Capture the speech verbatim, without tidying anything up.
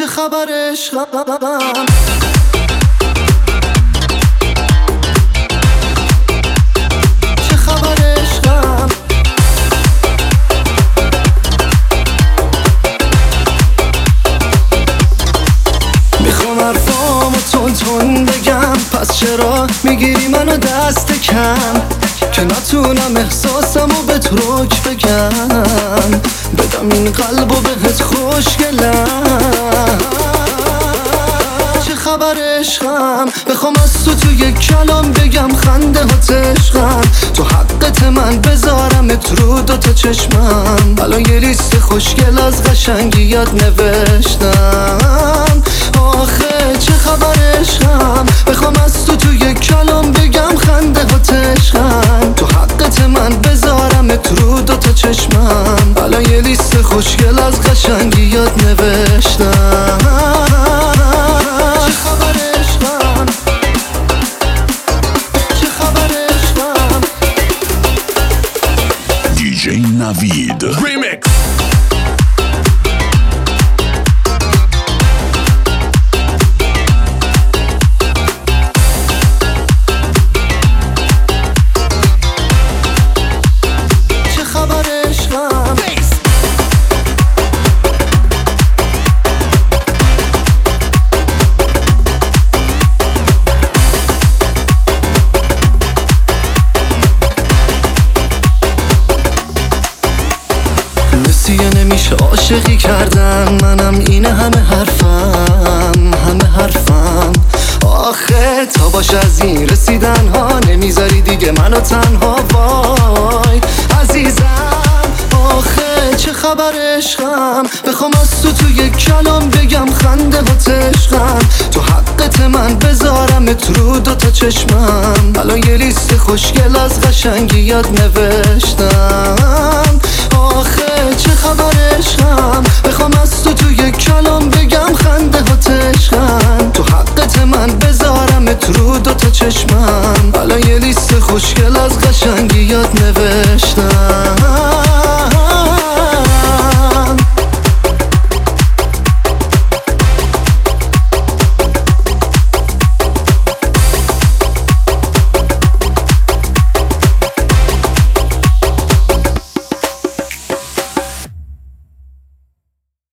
چه خبر عشقم؟ چه خبر عشقم؟ میخوام حرفامو تون تون بگم، پس چرا میگیری منو دست کم که نتونم احساسمو به ترک بگم، بدم این قلبو بهت خوشگلم. چه خبر عشقم؟ بخوام از تو تو یک کلام بگم خنده ها عشقم، تو حقت من بذارمت رو دوتا چشمم. الان یه لیست خوشگل از قشنگیات نوشتم، آخه چه خبر عشقم؟ بخوام از تو تو یک کلام بگم خنده ها عشقم، تو حقت من بذارمت رو دوتا چشمم. الان یه لیست خوشگل از قشنگیات نوشتم. چه خبر عشقم؟ چه خبر عشقم؟ دیجی نوید ریمیکس. نمیشه عاشقی کردن، منم اینه همه حرفم، همه حرفم. آخه تا باشه از این رسیدن ها، نمیذاری دیگه منو تنها، وای عزیزم. آخه چه خبر عشقم؟ بخوام از تو تو یک کلام بگم خنده ها عشقم، تو حقت من بذارمت رو دوتا چشمم. الان یه لیست خوشگل از قشنگیات نوشتم، آخه چه خبر عشقم؟ بخوام از تو تو یک کلام بگم خنده ها عشقم، تو حقت من بذارمت رو دوتا چشمم. الان یه لیست خوشگل از قشنگیات نوشتم.